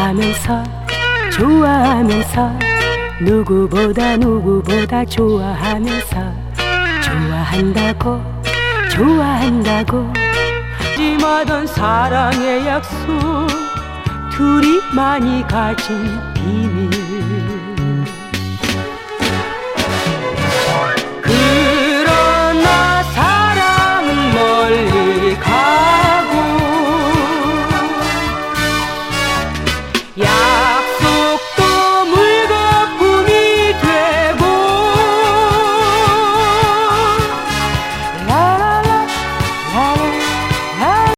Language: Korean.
좋아하면서 좋아하면서 누구보다 누구보다 좋아하면서 좋아한다고 좋아한다고 마지막은 사랑의 약속 둘이 많이 가진 비밀